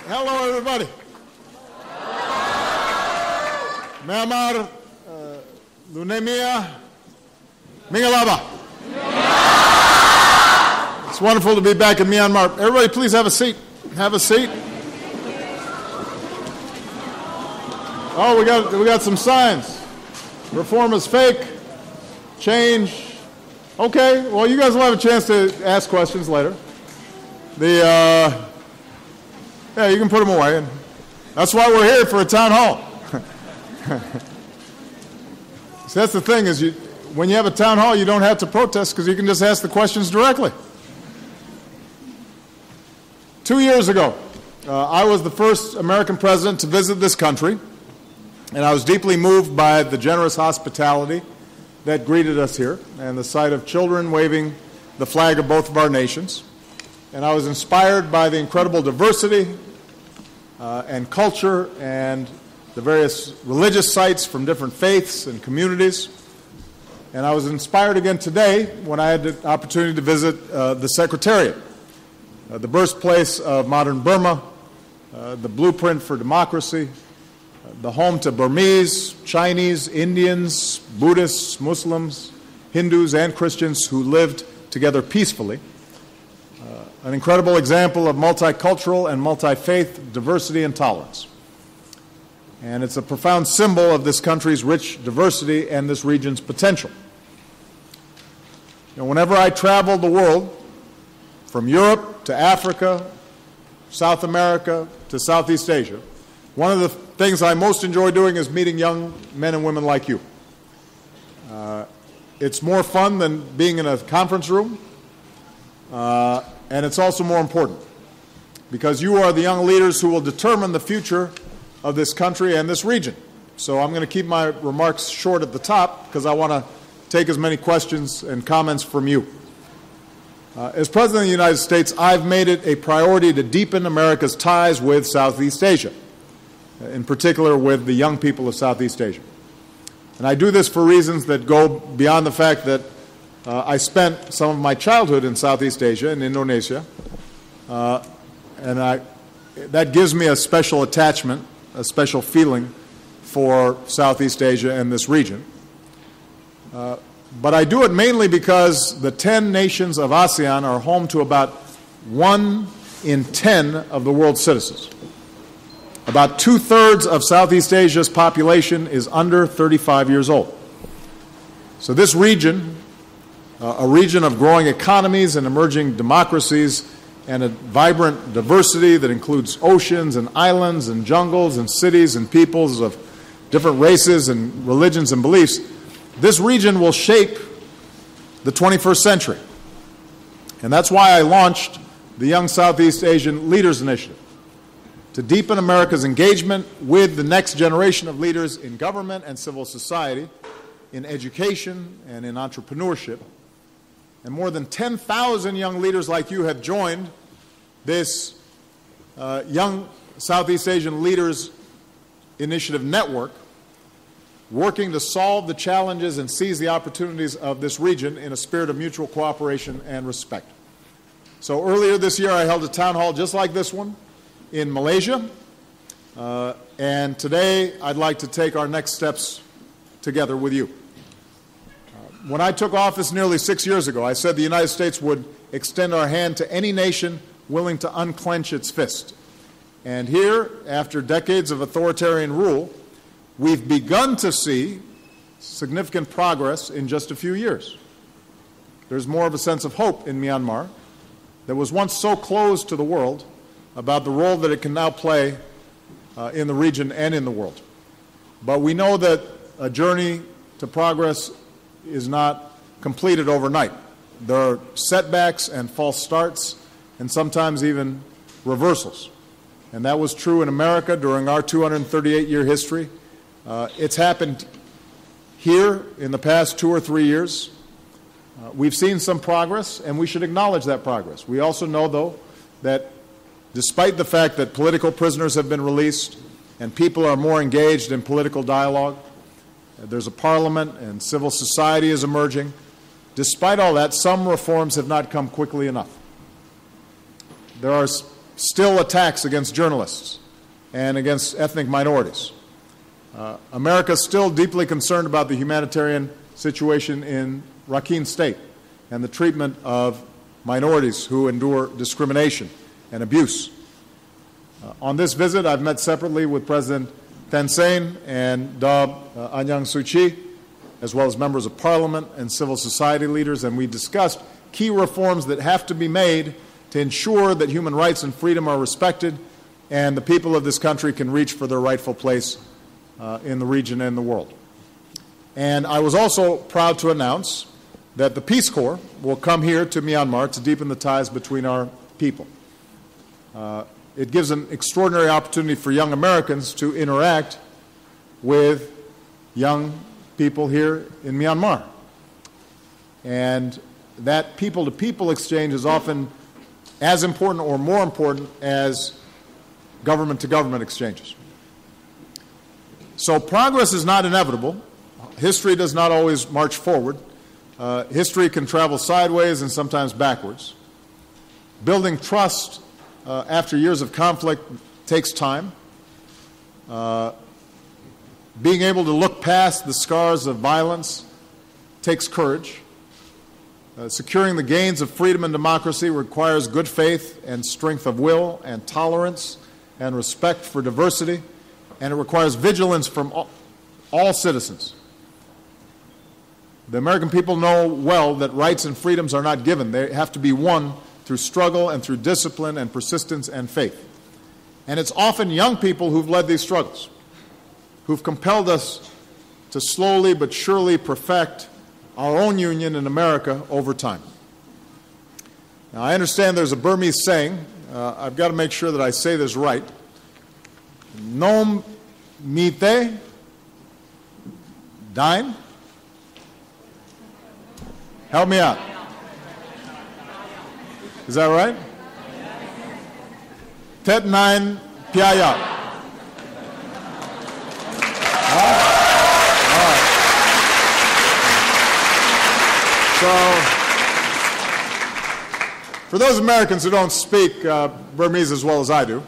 Hello, everybody. Myanmar, Lunemia, Mingalaba. It's wonderful to be back in Myanmar. Everybody, please have a seat. Have a seat. Oh, we got some signs. Reform is fake. Change. Okay, well, you guys will have a chance to ask questions later. Yeah, you can put them away. And that's why we're here, for a town hall. So that's the thing, is when you have a town hall, you don't have to protest because you can just ask the questions directly. 2 years ago, I was the first American president to visit this country, and I was deeply moved by the generous hospitality that greeted us here and the sight of children waving the flag of both of our nations. And I was inspired by the incredible diversity and culture and the various religious sites from different faiths and communities. And I was inspired again today when I had the opportunity to visit the Secretariat, the birthplace of modern Burma, the blueprint for democracy, the home to Burmese, Chinese, Indians, Buddhists, Muslims, Hindus, and Christians who lived together peacefully. An incredible example of multicultural and multi-faith diversity and tolerance. And it's a profound symbol of this country's rich diversity and this region's potential. Whenever I travel the world, from Europe to Africa, South America to Southeast Asia, one of the things I most enjoy doing is meeting young men and women like you. It's more fun than being in a conference room. And it's also more important because you are the young leaders who will determine the future of this country and this region. So I'm going to keep my remarks short at the top because I want to take as many questions and comments from you. As President of the United States, I've made it a priority to deepen America's ties with Southeast Asia, in particular with the young people of Southeast Asia. And I do this for reasons that go beyond the fact that I spent some of my childhood in Southeast Asia, in Indonesia, and that gives me a special attachment, a special feeling for Southeast Asia and this region. But I do it mainly because the 10 nations of ASEAN are home to about 1 in 10 of the world's citizens. About 2/3 of Southeast Asia's population is under 35 years old. So this region, a region of growing economies and emerging democracies and a vibrant diversity that includes oceans and islands and jungles and cities and peoples of different races and religions and beliefs, this region will shape the 21st century. And that's why I launched the Young Southeast Asian Leaders Initiative, to deepen America's engagement with the next generation of leaders in government and civil society, in education and in entrepreneurship. And more than 10,000 young leaders like you have joined this Young Southeast Asian Leaders Initiative network, working to solve the challenges and seize the opportunities of this region in a spirit of mutual cooperation and respect. So earlier this year, I held a town hall just like this one in Malaysia, and today I'd like to take our next steps together with you. When I took office nearly 6 years ago, I said the United States would extend our hand to any nation willing to unclench its fist. And here, after decades of authoritarian rule, we've begun to see significant progress in just a few years. There's more of a sense of hope in Myanmar that was once so closed to the world about the role that it can now play in the region and in the world. But we know that a journey to progress is not completed overnight. There are setbacks and false starts and sometimes even reversals. And that was true in America during our 238-year history. It's happened here in the past 2 or 3 years. We've seen some progress, and we should acknowledge that progress. We also know, though, that despite the fact that political prisoners have been released and people are more engaged in political dialogue, there's a parliament and civil society is emerging. Despite all that, some reforms have not come quickly enough. There are still attacks against journalists and against ethnic minorities. America is still deeply concerned about the humanitarian situation in Rakhine State and the treatment of minorities who endure discrimination and abuse. On this visit, I've met separately with President Thein Sein and Daw Aung San Suu Kyi, as well as members of parliament and civil society leaders, and we discussed key reforms that have to be made to ensure that human rights and freedom are respected and the people of this country can reach for their rightful place in the region and the world. And I was also proud to announce that the Peace Corps will come here to Myanmar to deepen the ties between our people. It gives an extraordinary opportunity for young Americans to interact with young people here in Myanmar. And that people-to-people exchange is often as important or more important as government-to-government exchanges. So progress is not inevitable. History does not always march forward. History can travel sideways and sometimes backwards. Building trust after years of conflict takes time. Being able to look past the scars of violence takes courage. Securing the gains of freedom and democracy requires good faith and strength of will and tolerance and respect for diversity, and it requires vigilance from all citizens. The American people know well that rights and freedoms are not given. They have to be won through struggle and through discipline and persistence and faith. And it's often young people who've led these struggles, who've compelled us to slowly but surely perfect our own union in America over time. Now, I understand there's a Burmese saying, I've got to make sure that I say this right, Nom mite dine. Help me out. Is that right? Tet nine piayat. All right. So, for those Americans who don't speak Burmese as well as I do,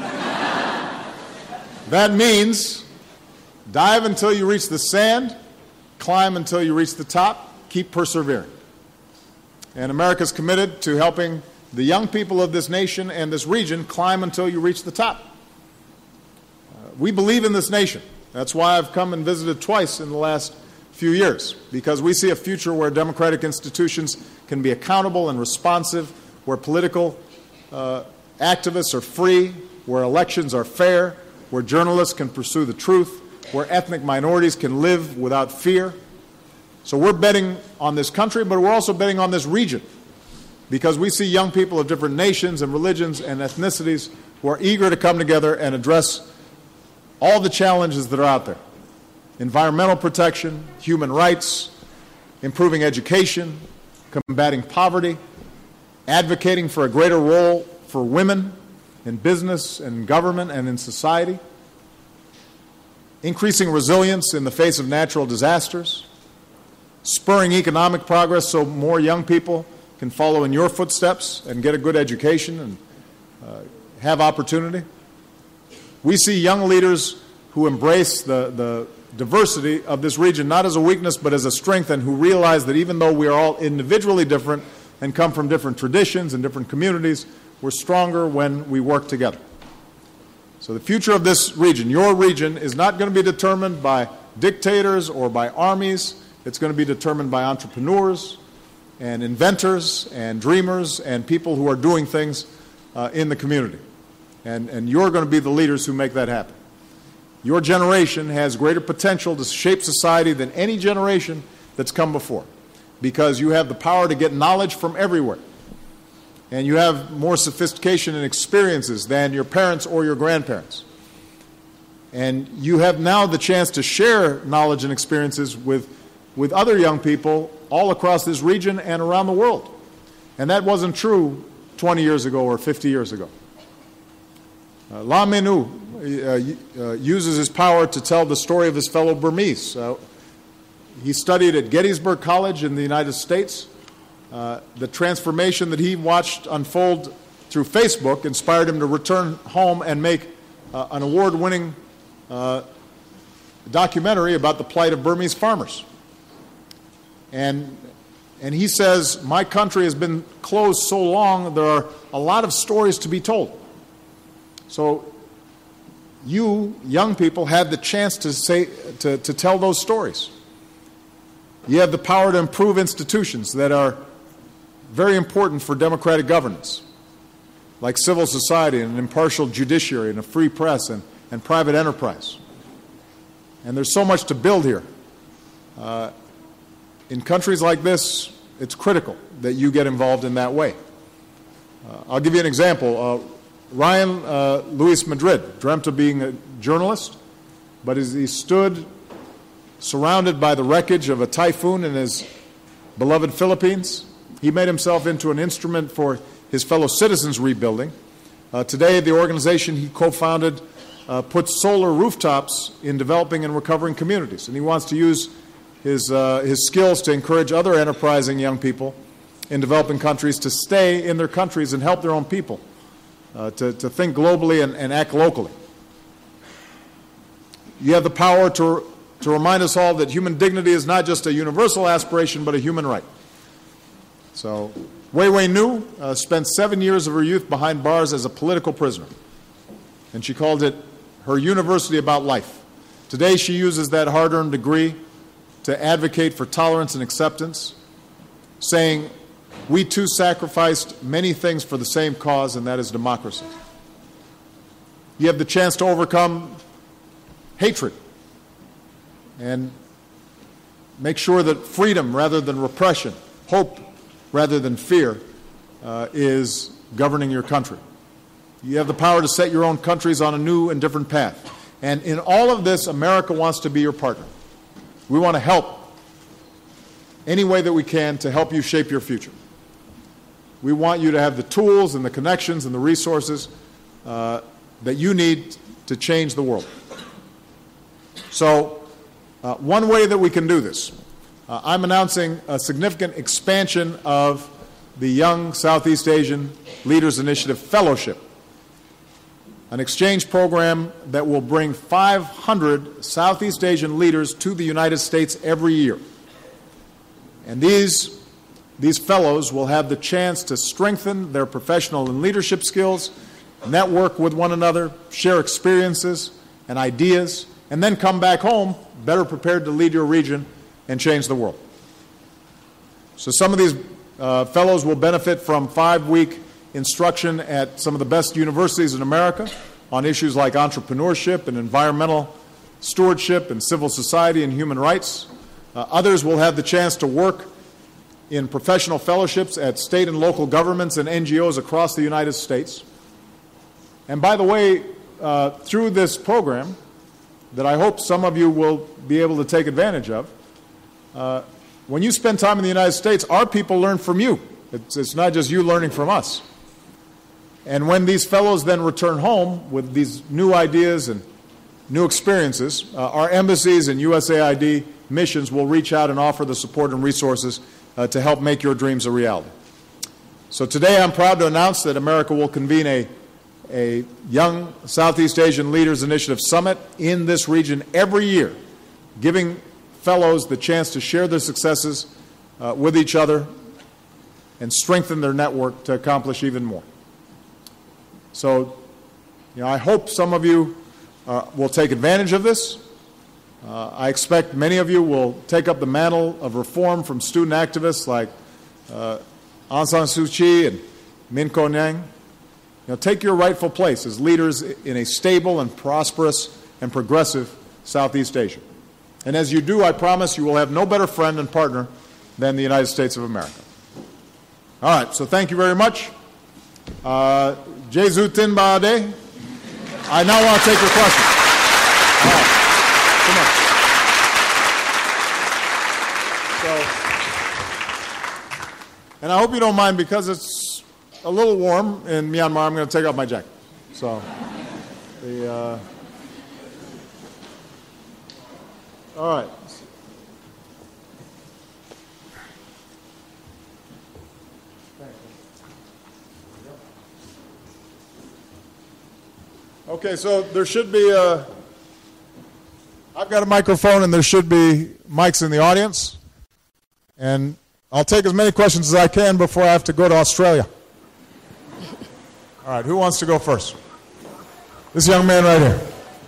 that means dive until you reach the sand, climb until you reach the top, keep persevering. And America is committed to helping the young people of this nation and this region climb until you reach the top. We believe in this nation. That's why I've come and visited twice in the last few years, because we see a future where democratic institutions can be accountable and responsive, where political activists are free, where elections are fair, where journalists can pursue the truth, where ethnic minorities can live without fear. So we're betting on this country, but we're also betting on this region, because we see young people of different nations and religions and ethnicities who are eager to come together and address all the challenges that are out there. Environmental protection, human rights, improving education, combating poverty, advocating for a greater role for women in business and government and in society, increasing resilience in the face of natural disasters, spurring economic progress so more young people can follow in your footsteps and get a good education and have opportunity. We see young leaders who embrace the diversity of this region, not as a weakness but as a strength, and who realize that even though we are all individually different and come from different traditions and different communities, we're stronger when we work together. So the future of this region, your region, is not going to be determined by dictators or by armies. It's going to be determined by entrepreneurs and inventors and dreamers and people who are doing things in the community. And you're going to be the leaders who make that happen. Your generation has greater potential to shape society than any generation that's come before, because you have the power to get knowledge from everywhere. And you have more sophistication and experiences than your parents or your grandparents. And you have now the chance to share knowledge and experiences with other young people all across this region and around the world. And that wasn't true 20 years ago or 50 years ago. Lam Menu uses his power to tell the story of his fellow Burmese. He studied at Gettysburg College in the United States. The transformation that he watched unfold through Facebook, inspired him to return home and make an award-winning documentary about the plight of Burmese farmers. And he says, my country has been closed so long, there are a lot of stories to be told. So you, young people, have the chance to tell those stories. You have the power to improve institutions that are very important for democratic governance, like civil society and an impartial judiciary and a free press and private enterprise. And there's so much to build here. In countries like this, it's critical that you get involved in that way. I'll give you an example. Ryan Luis Madrid dreamt of being a journalist, but as he stood surrounded by the wreckage of a typhoon in his beloved Philippines, he made himself into an instrument for his fellow citizens' rebuilding. Today, the organization he co-founded puts solar rooftops in developing and recovering communities, and he wants to use his skills to encourage other enterprising young people in developing countries to stay in their countries and help their own people, to think globally and act locally. You have the power to remind us all that human dignity is not just a universal aspiration, but a human right. So, Wei Wei Nu spent 7 years of her youth behind bars as a political prisoner, and she called it her university about life. Today, she uses that hard-earned degree to advocate for tolerance and acceptance, saying, we too sacrificed many things for the same cause, and that is democracy. You have the chance to overcome hatred and make sure that freedom rather than repression, hope rather than fear, is governing your country. You have the power to set your own countries on a new and different path. And in all of this, America wants to be your partner. We want to help any way that we can to help you shape your future. We want you to have the tools and the connections and the resources that you need to change the world. So one way that we can do this, I'm announcing a significant expansion of the Young Southeast Asian Leaders Initiative Fellowship, an exchange program that will bring 500 Southeast Asian leaders to the United States every year. And these fellows will have the chance to strengthen their professional and leadership skills, network with one another, share experiences and ideas, and then come back home better prepared to lead your region and change the world. So some of these fellows will benefit from 5-week instruction at some of the best universities in America on issues like entrepreneurship and environmental stewardship and civil society and human rights. Others will have the chance to work in professional fellowships at state and local governments and NGOs across the United States. And by the way, through this program that I hope some of you will be able to take advantage of, when you spend time in the United States, our people learn from you. It's not just you learning from us. And when these fellows then return home with these new ideas and new experiences, our embassies and USAID missions will reach out and offer the support and resources to help make your dreams a reality. So today I'm proud to announce that America will convene a Young Southeast Asian Leaders Initiative Summit in this region every year, giving fellows the chance to share their successes with each other and strengthen their network to accomplish even more. So, I hope some of you will take advantage of this. I expect many of you will take up the mantle of reform from student activists like Aung San Suu Kyi and Min Ko Nyang. Take your rightful place as leaders in a stable and prosperous and progressive Southeast Asia. And as you do, I promise you will have no better friend and partner than the United States of America. All right, so thank you very much. Jesu Tin Ba De. I now want to take your questions. All right, come on. So, and I hope you don't mind, because it's a little warm in Myanmar, I'm going to take off my jacket. So, all right. Okay, so there should be I've got a microphone and there should be mics in the audience. And I'll take as many questions as I can before I have to go to Australia. All right, who wants to go first? This young man right here.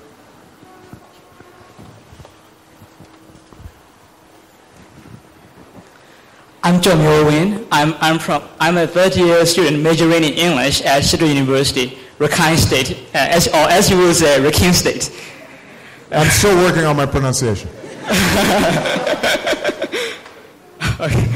I'm John Yorwin. I'm a third-year student majoring in English at Sheffield University, Rakhine State, as you would say, Rakhine State. I'm still working on my pronunciation. Okay.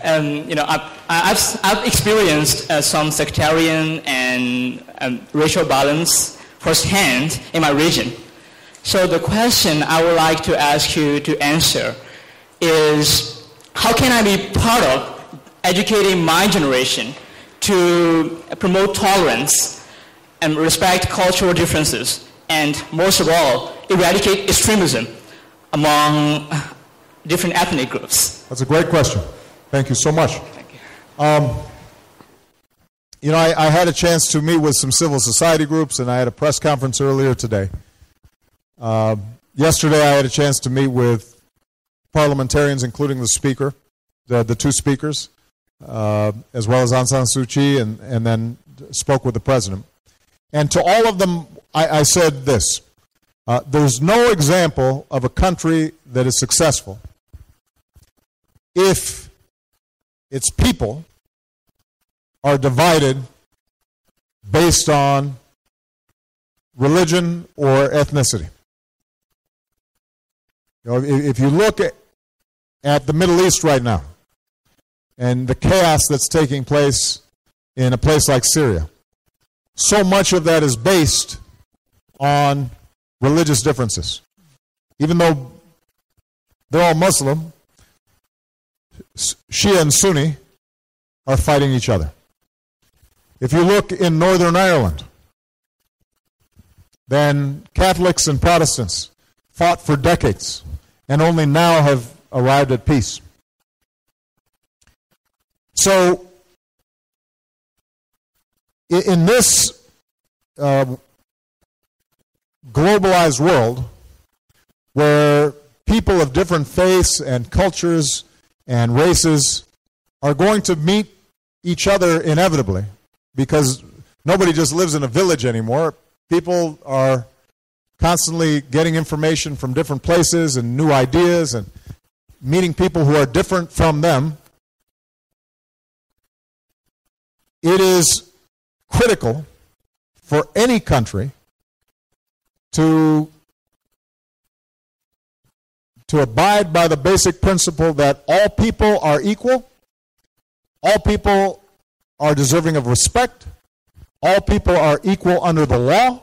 I've experienced some sectarian and racial violence firsthand in my region. So the question I would like to ask you to answer is, how can I be part of educating my generation to promote tolerance and respect cultural differences, and most of all, eradicate extremism among different ethnic groups? That's a great question. Thank you so much. Thank you. I had a chance to meet with some civil society groups, and I had a press conference earlier today. Yesterday, I had a chance to meet with parliamentarians, including the speaker, the two speakers, as well as Aung San Suu Kyi, and then spoke with the president. And to all of them, I said this. There's no example of a country that is successful if its people are divided based on religion or ethnicity. If you look at the Middle East right now and the chaos that's taking place in a place like Syria, so much of that is based on religious differences. Even though they're all Muslim, Shia and Sunni are fighting each other. If you look in Northern Ireland, then Catholics and Protestants fought for decades and only now have arrived at peace. So, in this globalized world, where people of different faiths and cultures and races are going to meet each other inevitably, because nobody just lives in a village anymore. People are constantly getting information from different places and new ideas and meeting people who are different from them. It is critical for any country to abide by the basic principle that all people are equal, all people are deserving of respect, all people are equal under the law,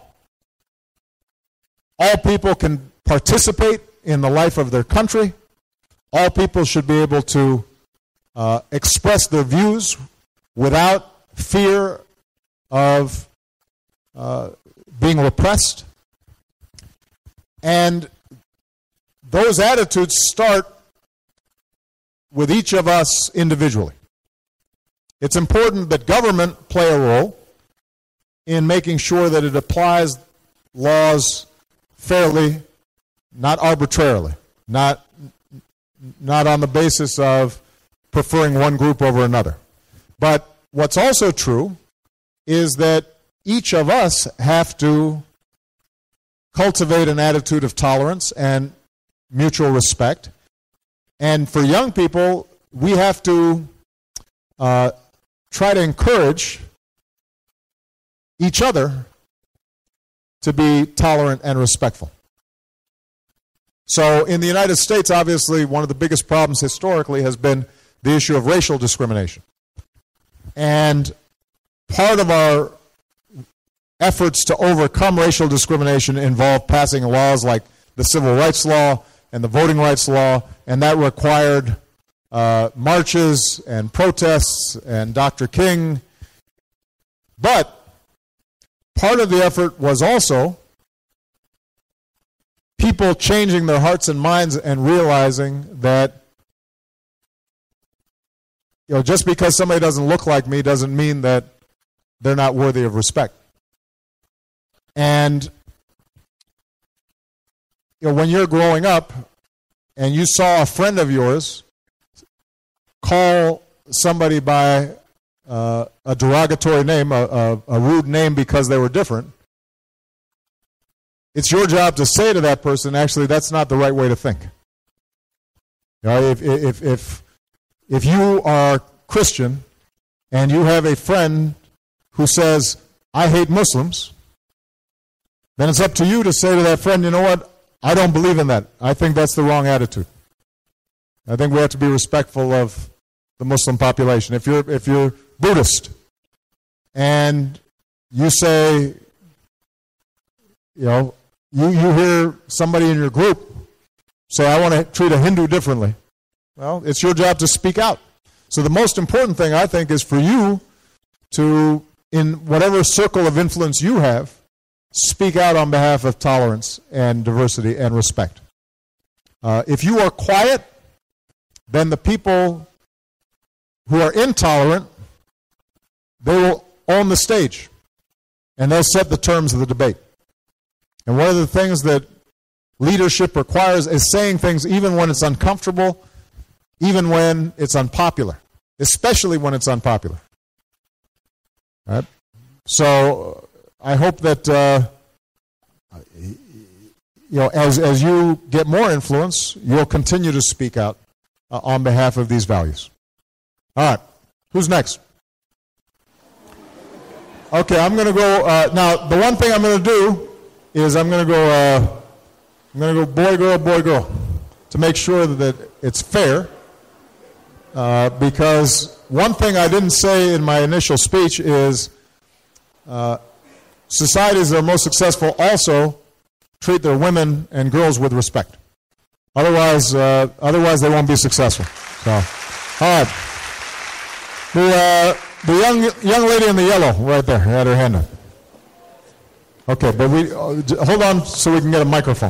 all people can participate in the life of their country, all people should be able to express their views without fear of being repressed. And those attitudes start with each of us individually. It's important that government play a role in making sure that it applies laws fairly, not arbitrarily, not on the basis of preferring one group over another. But what's also true is that each of us have to cultivate an attitude of tolerance and mutual respect. And for young people, we have to try to encourage each other to be tolerant and respectful. So in the United States, obviously, one of the biggest problems historically has been the issue of racial discrimination. And part of our efforts to overcome racial discrimination involved passing laws like the Civil Rights Law and the Voting Rights Law, and that required marches and protests and Dr. King. But part of the effort was also people changing their hearts and minds and realizing that just because somebody doesn't look like me doesn't mean that they're not worthy of respect. And when you're growing up and you saw a friend of yours call somebody by a derogatory name, a rude name because they were different, it's your job to say to that person, actually, that's not the right way to think. If you are Christian and you have a friend who says, I hate Muslims, then it's up to you to say to that friend, you know what, I don't believe in that. I think that's the wrong attitude. I think we have to be respectful of the Muslim population. If you're Buddhist and you say, you hear somebody in your group say, I want to treat a Hindu differently. Well, it's your job to speak out. So the most important thing, I think, is for you to, in whatever circle of influence you have, speak out on behalf of tolerance and diversity and respect. If you are quiet, then the people who are intolerant, they will own the stage, and they'll set the terms of the debate. And one of the things that leadership requires is saying things even when it's uncomfortable, even when it's unpopular, especially when it's unpopular. All right? So I hope that as you get more influence, you'll continue to speak out on behalf of these values. All right, who's next? Okay, I'm going to go now. The one thing I'm going to do is I'm going to go boy girl to make sure that it's fair. Because one thing I didn't say in my initial speech is societies that are most successful also treat their women and girls with respect. Otherwise they won't be successful. So, all right. The young lady in the yellow right there had her hand up. Okay, but hold on so we can get a microphone.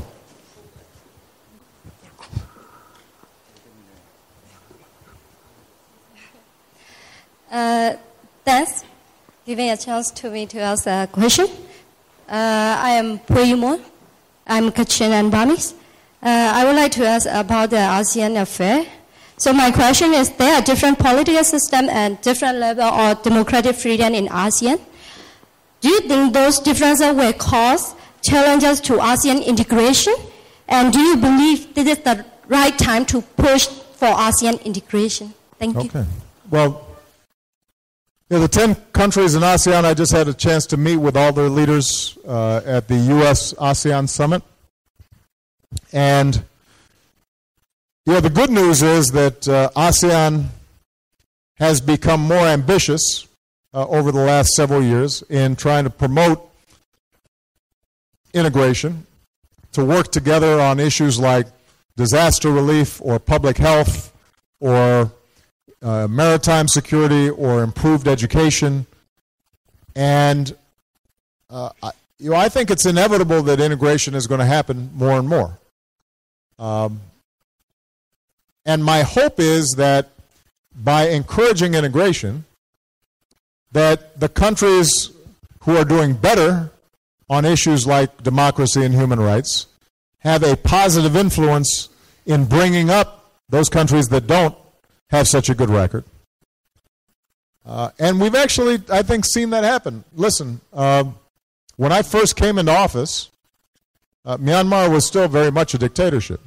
Thanks for giving a chance to me to ask a question. I am Puyumo. I'm Kachin and Burmese. I would like to ask about the ASEAN affair. So my question is, there are different political systems and different level of democratic freedom in ASEAN. Do you think those differences will cause challenges to ASEAN integration? And do you believe this is the right time to push for ASEAN integration? Thank you. Okay. Well, the 10 countries in ASEAN, I just had a chance to meet with all their leaders at the U.S.-ASEAN Summit. And the good news is that ASEAN has become more ambitious over the last several years in trying to promote integration, to work together on issues like disaster relief or public health or maritime security or improved education. And I think it's inevitable that integration is going to happen more and more. And my hope is that by encouraging integration, that the countries who are doing better on issues like democracy and human rights have a positive influence in bringing up those countries that don't have such a good record. And we've actually, I think, seen that happen. Listen, when I first came into office, Myanmar was still very much a dictatorship.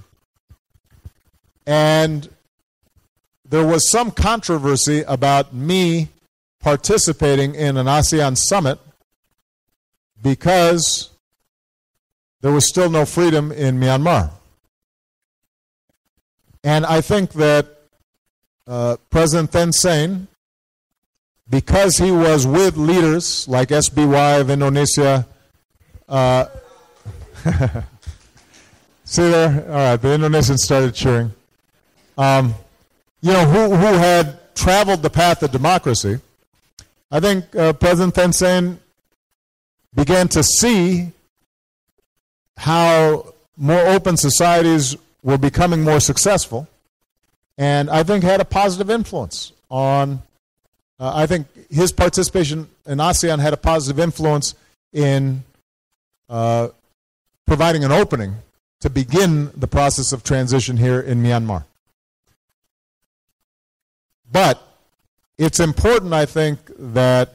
And there was some controversy about me participating in an ASEAN summit because there was still no freedom in Myanmar. And I think that President Thein Sein, because he was with leaders like SBY of Indonesia, see there? All right, the Indonesians started cheering. Who had traveled the path of democracy. I think President Thein Sein began to see how more open societies were becoming more successful, and I think had a positive influence on, I think his participation in ASEAN had a positive influence in providing an opening to begin the process of transition here in Myanmar. But it's important, I think, that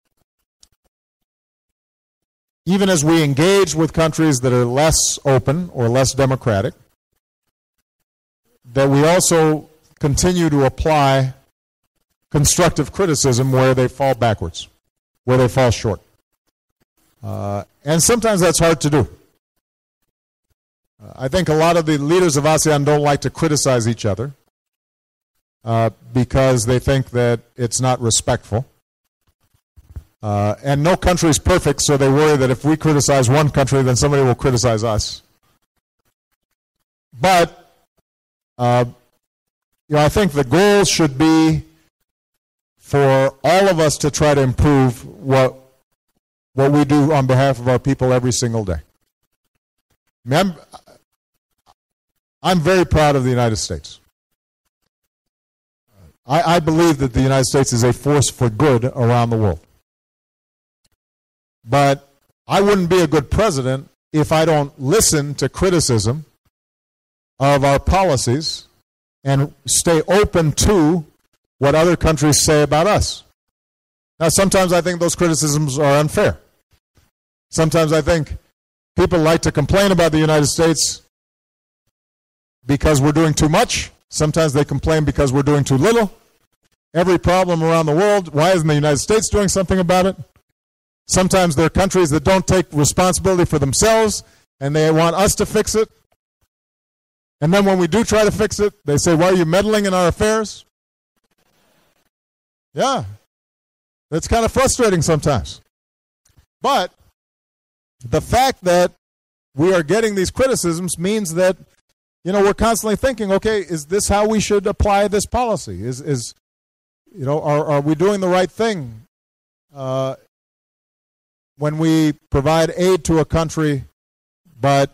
even as we engage with countries that are less open or less democratic, that we also continue to apply constructive criticism where they fall backwards, where they fall short. And sometimes that's hard to do. I think a lot of the leaders of ASEAN don't like to criticize each other because they think that it's not respectful. And no country is perfect, so they worry that if we criticize one country, then somebody will criticize us. But I think the goal should be for all of us to try to improve what we do on behalf of our people every single day. I'm very proud of the United States. I believe that the United States is a force for good around the world. But I wouldn't be a good president if I don't listen to criticism of our policies and stay open to what other countries say about us. Now, sometimes I think those criticisms are unfair. Sometimes I think people like to complain about the United States because we're doing too much. Sometimes they complain because we're doing too little. Every problem around the world, why isn't the United States doing something about it? Sometimes there are countries that don't take responsibility for themselves and they want us to fix it. And then when we do try to fix it, they say, why are you meddling in our affairs? Yeah, it's kind of frustrating sometimes. But the fact that we are getting these criticisms means that, we're constantly thinking, okay, is this how we should apply this policy? Are we doing the right thing when we provide aid to a country, but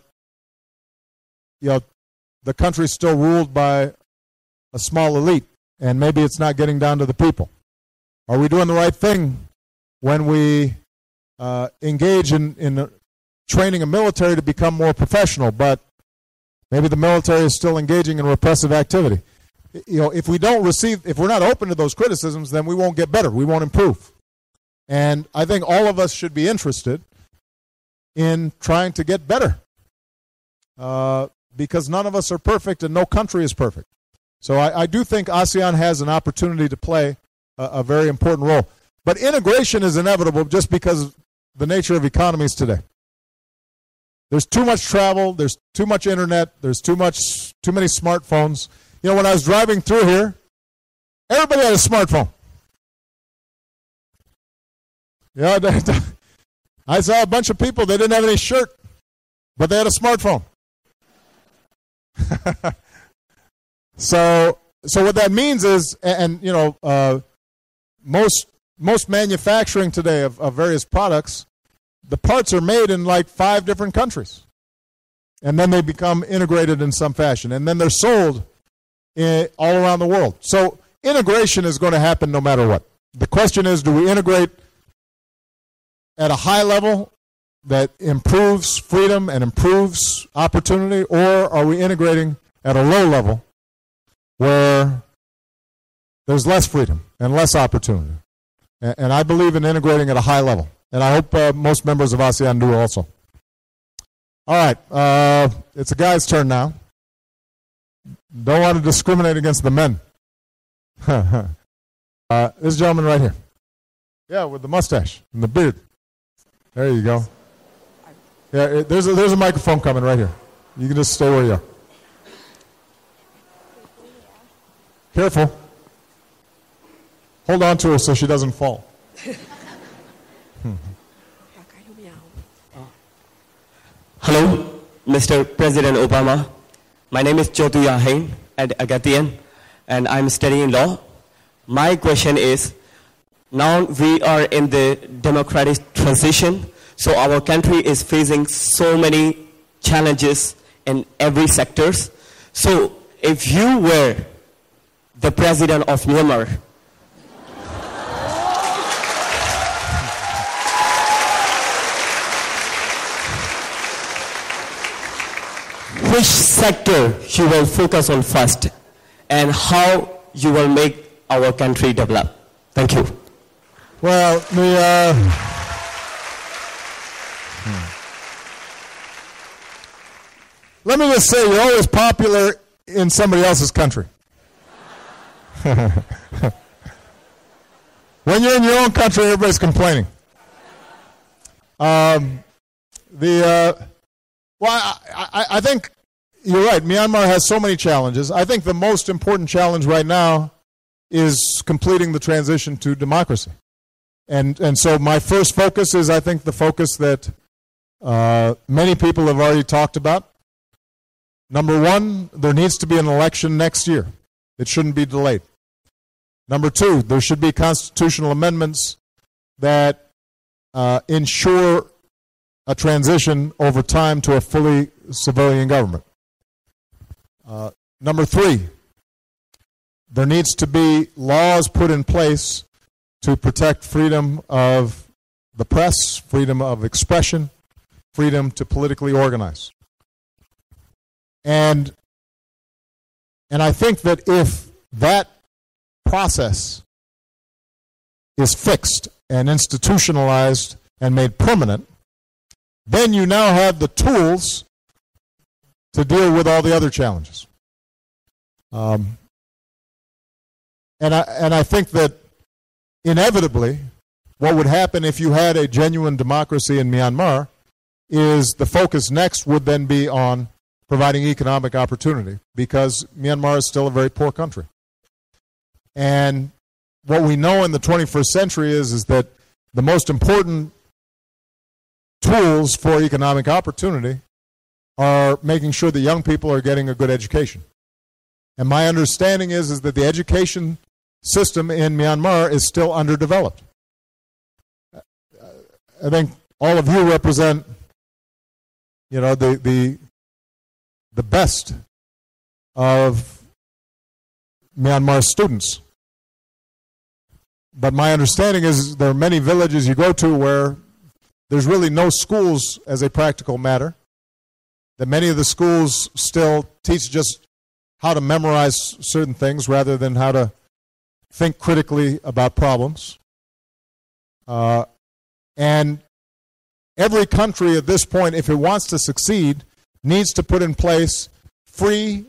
the country's still ruled by a small elite, and maybe it's not getting down to the people? Are we doing the right thing when we engage in training a military to become more professional, but maybe the military is still engaging in repressive activity? If we're not open to those criticisms, then we won't get better. We won't improve. And I think all of us should be interested in trying to get better because none of us are perfect and no country is perfect. So I do think ASEAN has an opportunity to play a very important role. But integration is inevitable just because of the nature of economies today. There's too much travel, there's too much internet, there's too many smartphones. When I was driving through here, everybody had a smartphone. I saw a bunch of people, they didn't have any shirt, but they had a smartphone. So what that means is, most manufacturing today of various products, the parts are made in like 5 different countries. And then they become integrated in some fashion. And then they're sold all around the world. So integration is going to happen no matter what. The question is, do we integrate at a high level that improves freedom and improves opportunity, or are we integrating at a low level where there's less freedom and less opportunity? And I believe in integrating at a high level. And I hope most members of ASEAN do also. All right, it's a guy's turn now. Don't want to discriminate against the men. This gentleman right here. Yeah, with the mustache and the beard. There you go. Yeah, there's a microphone coming right here. You can just stay where you are. Careful. Hold on to her so she doesn't fall. Hello, Mr. President Obama. My name is Chotu Yahain at Agatian, and I'm studying law. My question is, now we are in the democratic transition, so our country is facing so many challenges in every sector. So if you were the president of Myanmar, which sector you will focus on first and how you will make our country develop? Thank you. Well, let me just say, you're always popular in somebody else's country. When you're in your own country, everybody's complaining. I think you're right. Myanmar has so many challenges. I think the most important challenge right now is completing the transition to democracy. And so my first focus is, I think, the focus that many people have already talked about. Number one, there needs to be an election next year. It shouldn't be delayed. Number two, there should be constitutional amendments that ensure a transition over time to a fully civilian government. Number three, there needs to be laws put in place to protect freedom of the press, freedom of expression, freedom to politically organize. And I think that if that process is fixed and institutionalized and made permanent, then you now have the tools to deal with all the other challenges. And I think that inevitably, what would happen if you had a genuine democracy in Myanmar is the focus next would then be on providing economic opportunity, because Myanmar is still a very poor country. And what we know in the 21st century is that the most important tools for economic opportunity are making sure that young people are getting a good education. And my understanding is that the education system in Myanmar is still underdeveloped. I think all of you represent, the best of Myanmar students. But my understanding is there are many villages you go to where there's really no schools as a practical matter, that many of the schools still teach just how to memorize certain things rather than how to think critically about problems. And every country at this point, if it wants to succeed, needs to put in place free,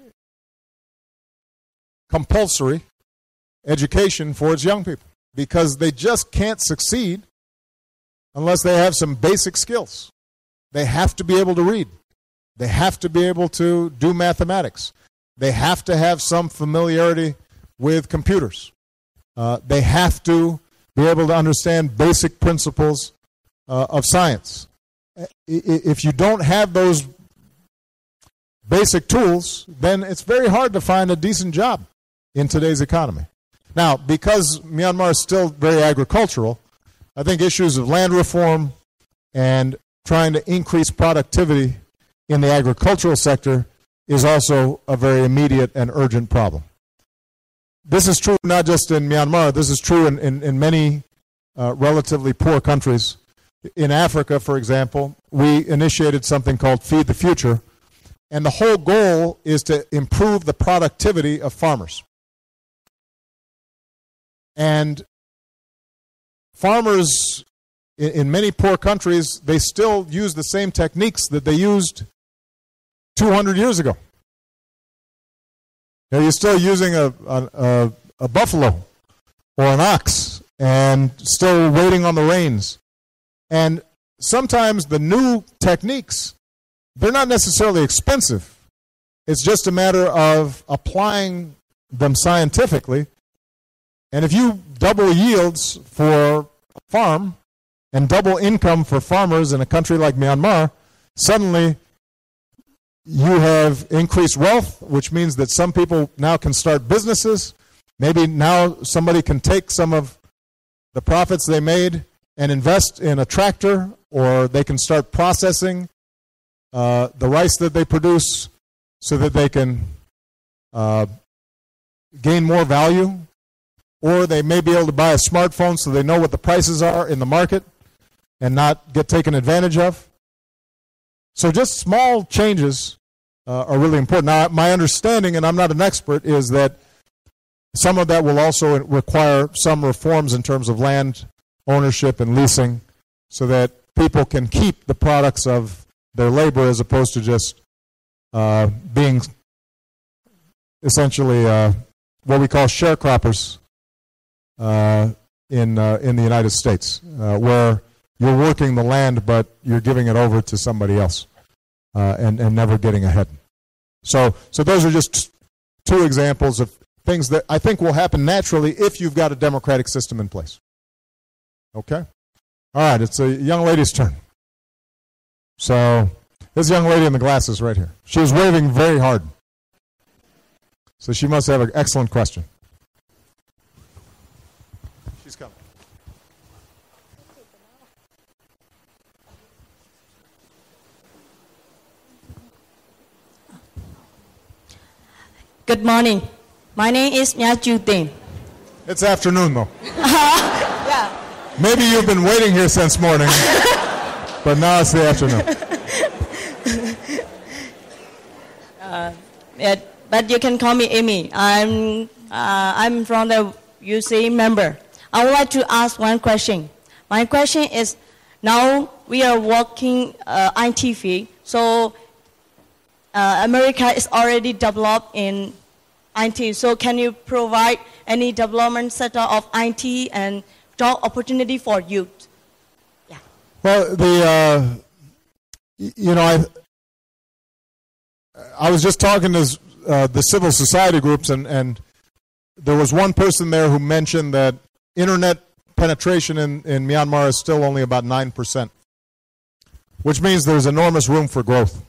compulsory education for its young people, because they just can't succeed unless they have some basic skills. They have to be able to read. They have to be able to do mathematics. They have to have some familiarity with computers. They have to be able to understand basic principles of science. If you don't have those basic tools, then it's very hard to find a decent job in today's economy. Now, because Myanmar is still very agricultural, I think issues of land reform and trying to increase productivity in the agricultural sector is also a very immediate and urgent problem. This is true not just in Myanmar, this is true in many relatively poor countries. In Africa, for example, we initiated something called Feed the Future, and the whole goal is to improve the productivity of farmers. And farmers in many poor countries, they still use the same techniques that they used 200 years ago. You're still using a buffalo or an ox and still waiting on the rains. And sometimes the new techniques, they're not necessarily expensive. It's just a matter of applying them scientifically. And if you double yields for a farm and double income for farmers in a country like Myanmar, suddenly you have increased wealth, which means that some people now can start businesses. Maybe now somebody can take some of the profits they made and invest in a tractor, or they can start processing the rice that they produce so that they can gain more value. Or they may be able to buy a smartphone so they know what the prices are in the market and not get taken advantage of. So just small changes are really important. Now, my understanding, and I'm not an expert, is that some of that will also require some reforms in terms of land ownership and leasing so that people can keep the products of their labor as opposed to just being essentially what we call sharecroppers in the United States, where you're working the land but you're giving it over to somebody else and never getting ahead. So those are just two examples of things that I think will happen naturally if you've got a democratic system in place. Okay? All right, it's a young lady's turn. So this young lady in the glasses right here. She was waving very hard. So she must have an excellent question. She's coming. Good morning. My name is Nya Chu Tin. It's afternoon, though. Yeah. Maybe you've been waiting here since morning, but now it's the afternoon. But you can call me Amy. I'm from the UC member. I would like to ask one question. My question is, now we are working IT field, so America is already developed in IT. So can you provide any development sector of IT and job opportunity for youth? Yeah. Well, I was just talking to the civil society groups, and there was one person there who mentioned that internet penetration in Myanmar is still only about 9%, which means there's enormous room for growth.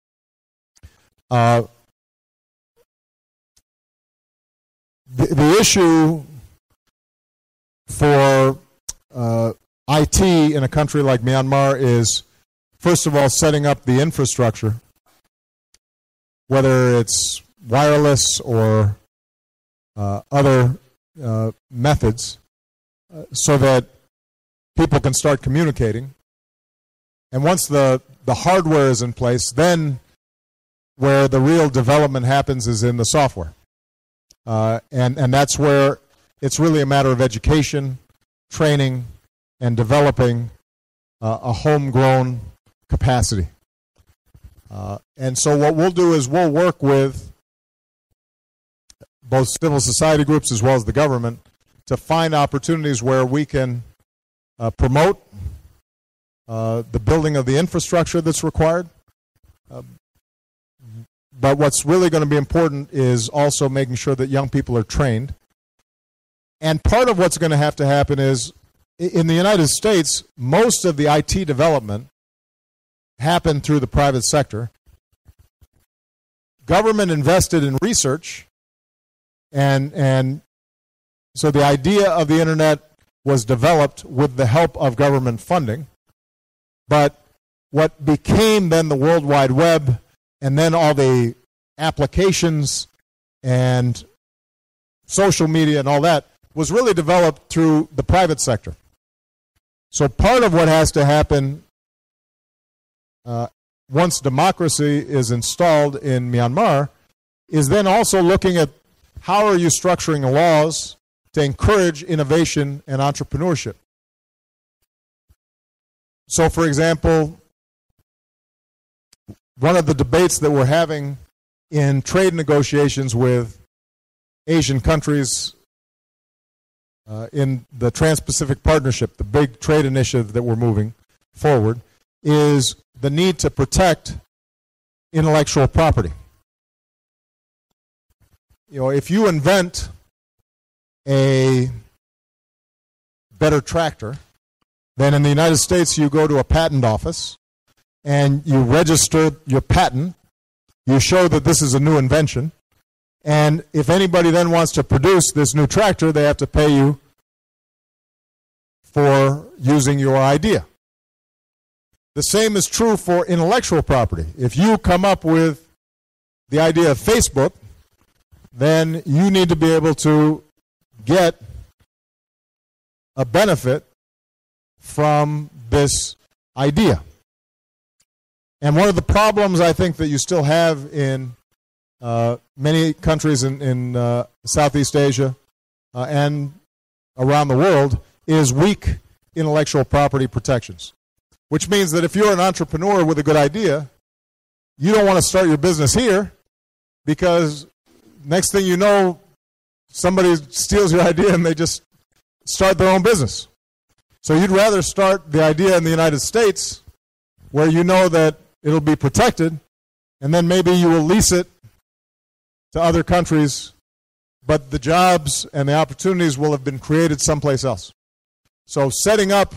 The issue for IT in a country like Myanmar is, first of all, setting up the infrastructure, whether it's wireless or other methods, so that people can start communicating. And once the hardware is in place, then where the real development happens is in the software. And that's where it's really a matter of education, training, and developing a homegrown capacity. And so what we'll do is we'll work with both civil society groups as well as the government to find opportunities where we can promote the building of the infrastructure that's required. But what's really going to be important is also making sure that young people are trained. And part of what's going to happen is, in the United States, most of the IT development happened through the private sector. Government invested in research, and so the idea of the internet was developed with the help of government funding. But what became then the World Wide Web, and then all the applications and social media and all that, was really developed through the private sector. So part of what has to happen once democracy is installed in Myanmar is then also looking at how are you structuring laws to encourage innovation and entrepreneurship. So, for example, one of the debates that we're having in trade negotiations with Asian countries in the Trans-Pacific Partnership, the big trade initiative that we're moving forward, is the need to protect intellectual property. You know, if you invent a better tractor, then in the United States you go to a patent office and you register your patent, you show that this is a new invention, and if anybody then wants to produce this new tractor, they have to pay you for using your idea. The same is true for intellectual property. If you come up with the idea of Facebook, then you need to be able to get a benefit from this idea. And one of the problems I think that you still have in many countries in Southeast Asia and around the world is weak intellectual property protections, which means that if you're an entrepreneur with a good idea, you don't want to start your business here because next thing you know, somebody steals your idea and they just start their own business. So you'd rather start the idea in the United States where you know that it'll be protected, and then maybe you will lease it to other countries, but the jobs and the opportunities will have been created someplace else. So setting up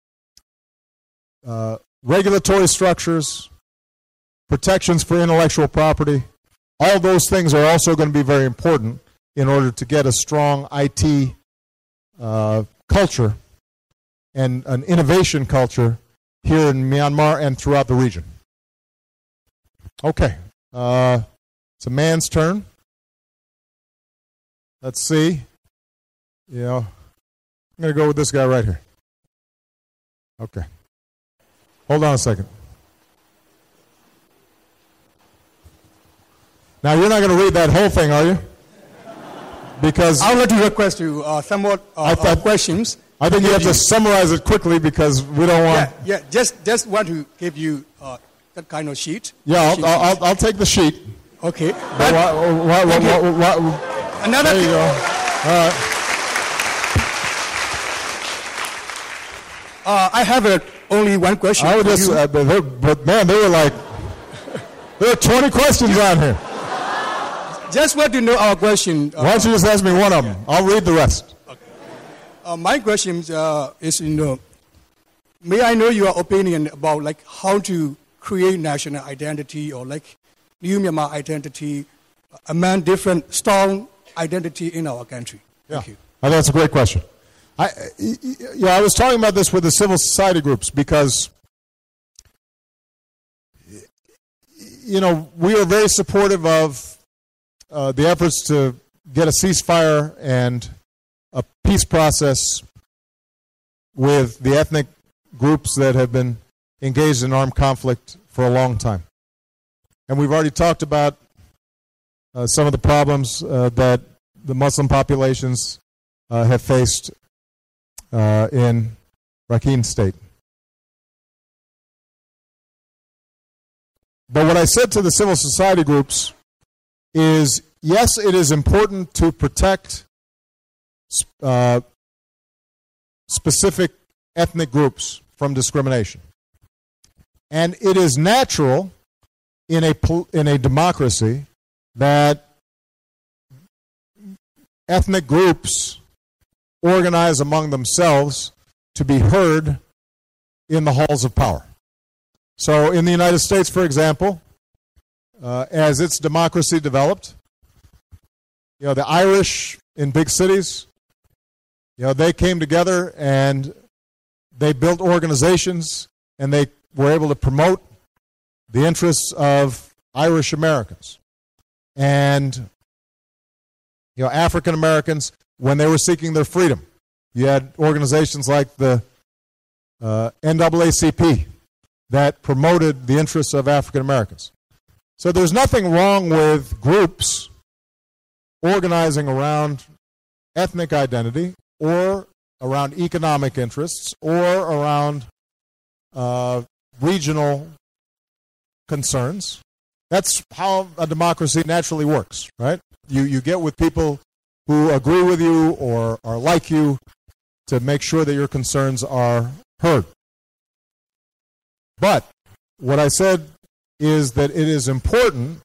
regulatory structures, protections for intellectual property, all those things are also going to be very important in order to get a strong IT culture and an innovation culture here in Myanmar and throughout the region. Okay, it's a man's turn. Let's see. I'm going to go with this guy right here. Okay. Hold on a second. Now, you're not going to read that whole thing, are you? Because I would like to request you somewhat questions. I think you have to summarize it quickly because we don't want... Yeah, just want to give you that kind of sheet. Yeah, I'll take the sheet. Okay. Another there you go. All right. I have only one question. I would just, but man, there were 20 questions on here. Just want to know our question. Why don't you just ask me one of them? I'll read the rest. Okay. My question is, may I know your opinion about how to create national identity or New Myanmar identity among different strong identity in our country? Thank you. I think that's a great question. I was talking about this with the civil society groups because, we are very supportive of the efforts to get a ceasefire and a peace process with the ethnic groups that have been engaged in armed conflict for a long time. And we've already talked about some of the problems that the Muslim populations have faced in Rakhine State. But what I said to the civil society groups is, yes, it is important to protect specific ethnic groups from discrimination. And it is natural in a democracy that ethnic groups organize among themselves to be heard in the halls of power. So in the United States, for example, as its democracy developed, the Irish in big cities, they came together and they built organizations and they were able to promote the interests of Irish Americans. And, African Americans, when they were seeking their freedom, you had organizations like the NAACP that promoted the interests of African Americans. So there's nothing wrong with groups organizing around ethnic identity or around economic interests or around regional concerns. That's how a democracy naturally works, right? You get with people who agree with you or are like you to make sure that your concerns are heard. But what I said is that it is important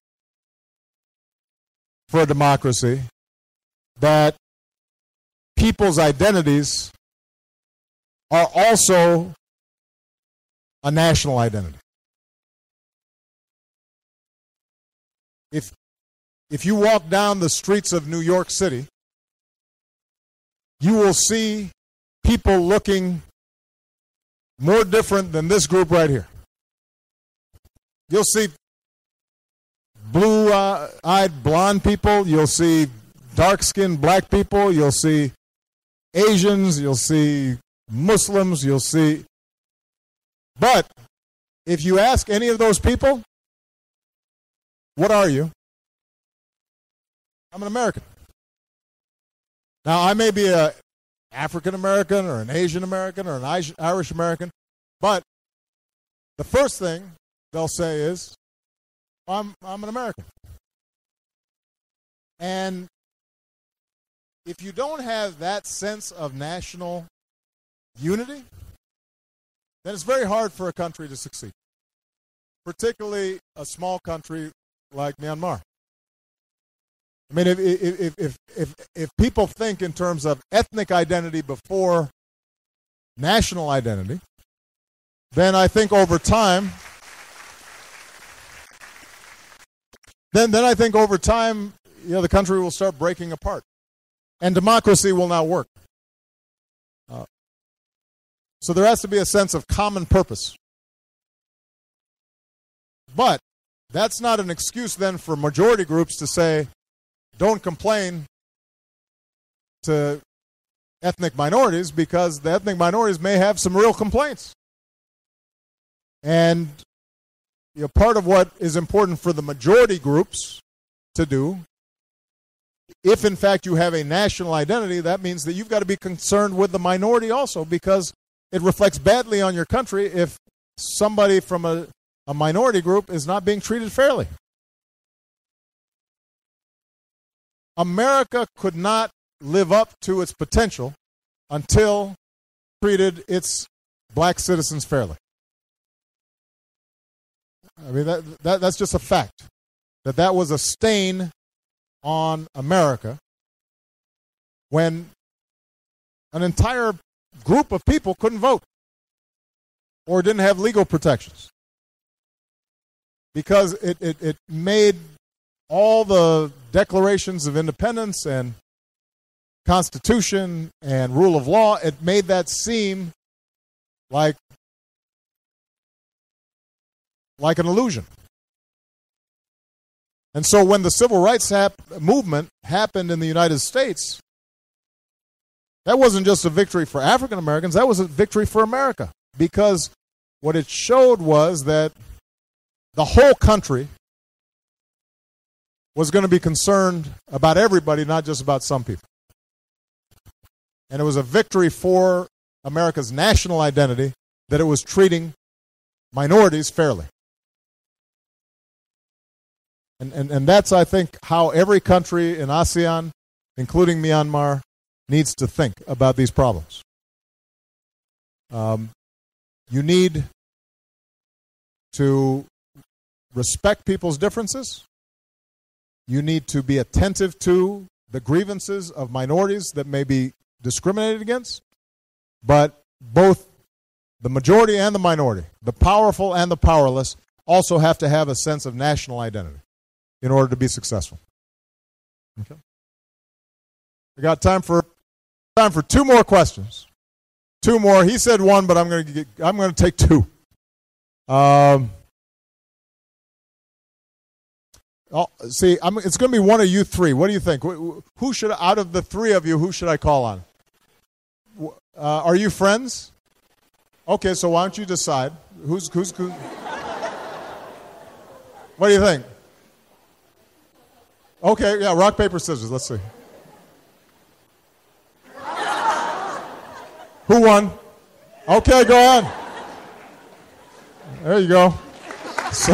for a democracy that people's identities are also a national identity. If you walk down the streets of New York City, you will see people looking more different than this group right here. You'll see blue-eyed blonde people. You'll see dark-skinned black people. You'll see Asians. You'll see Muslims. But if you ask any of those people, what are you? I'm an American. Now, I may be an African American or an Asian American or an Irish American, but the first thing they'll say is, I'm an American. And if you don't have that sense of national unity, then it's very hard for a country to succeed, particularly a small country like Myanmar. I mean, if people think in terms of ethnic identity before national identity, then I think over time, then I think over time, the country will start breaking apart, and democracy will not work. So there has to be a sense of common purpose. But that's not an excuse then for majority groups to say, don't complain to ethnic minorities, because the ethnic minorities may have some real complaints. And part of what is important for the majority groups to do, if in fact you have a national identity, that means that you've got to be concerned with the minority also, because it reflects badly on your country if somebody from a minority group is not being treated fairly. America could not live up to its potential until treated its black citizens fairly. I mean, that's just a fact. That was a stain on America when an entire group of people couldn't vote or didn't have legal protections, because it made all the declarations of independence and Constitution and rule of law, it made that seem like an illusion. And so when the civil rights movement happened in the United States, that wasn't just a victory for African Americans, that was a victory for America, because what it showed was that the whole country was going to be concerned about everybody, not just about some people. And it was a victory for America's national identity that it was treating minorities fairly. And that's, I think, how every country in ASEAN, including Myanmar, needs to think about these problems. You need to respect people's differences. You need to be attentive to the grievances of minorities that may be discriminated against. But both the majority and the minority, the powerful and the powerless, also have to have a sense of national identity in order to be successful. Okay. We got time for two more questions. Two more. He said one, but I'm going to take two. It's going to be one of you three. What do you think? Who should, out of the three of you, who should I call on? Are you friends? Okay, so why don't you decide? Who's What do you think? Okay, yeah, rock, paper, scissors. Let's see. Who won? Okay, go on. There you go. So,